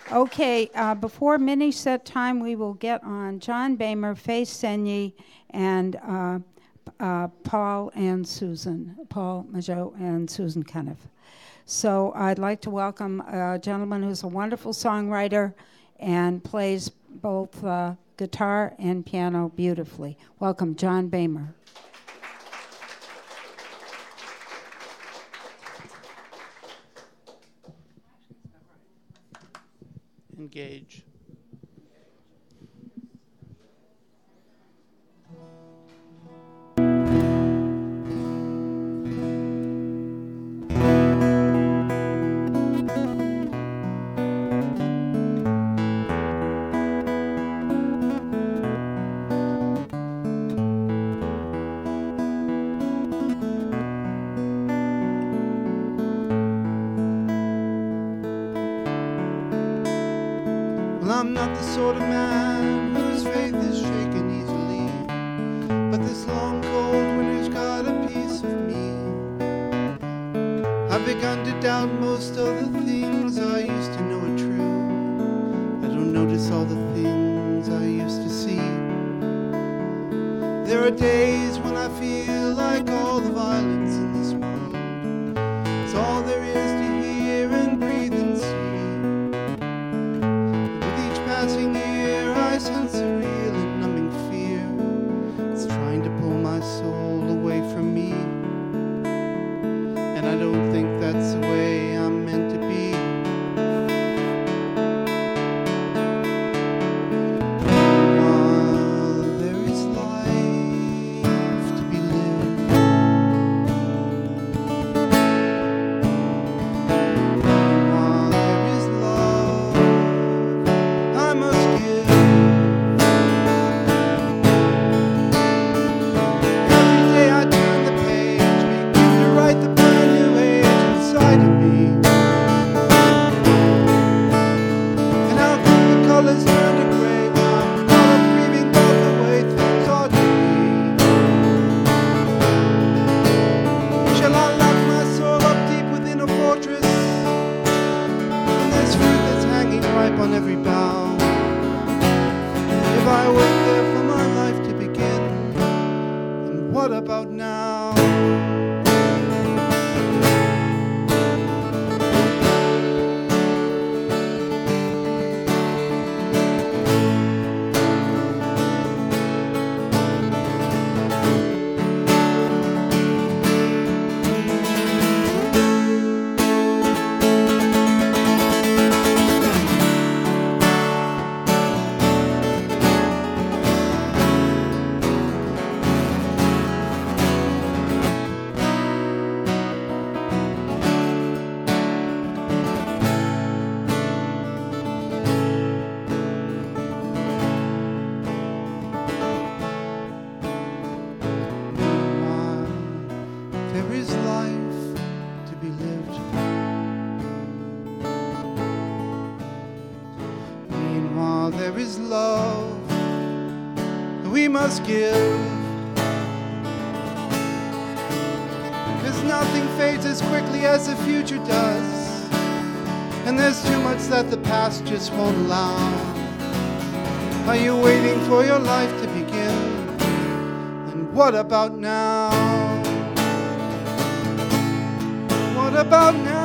Okay, before mini set time, we will get on John Boehmer, Faye Senyi, and Paul Majot and Susan Cuniff. So I'd like to welcome a gentleman who's a wonderful songwriter and plays both guitar and piano beautifully. Welcome, John Boehmer. Engage. I'm not the sort of man whose faith is shaken easily, but this long cold winter's got a piece of me. I've begun to doubt most of the things I used to know are true. I don't notice all the things I used to see. There are days when I feel like all the violence in this world is all there is to hear and breathe and see. Passing year, I sense a real and numbing fear. It's trying to pull my soul away from me, and I don't think that's the way I'm meant to be. While there is life to be lived, while there is love I must give. Every day I turn the page, begin to write the brand new age inside of me. And how can the colors turn to gray when I'm caught up grieving about the way things ought to be? Shall I lock my soul up deep within a fortress when there's fruit that's hanging ripe on every bough? If I wait there for my life to begin, then what about now? There is life to be lived. Meanwhile, there is love we must give. 'Cause nothing fades as quickly as the future does, and there's too much that the past just won't allow. Are you waiting for your life to begin? And what about now? What about now?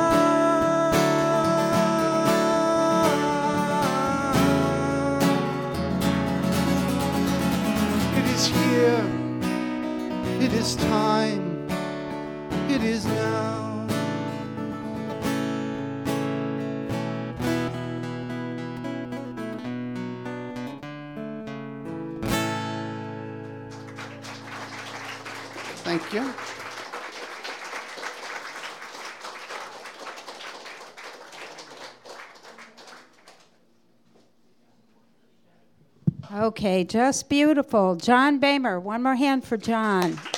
It is here. It is time. It is now. Thank you. Okay, just beautiful. John Boehmer. One more hand for John.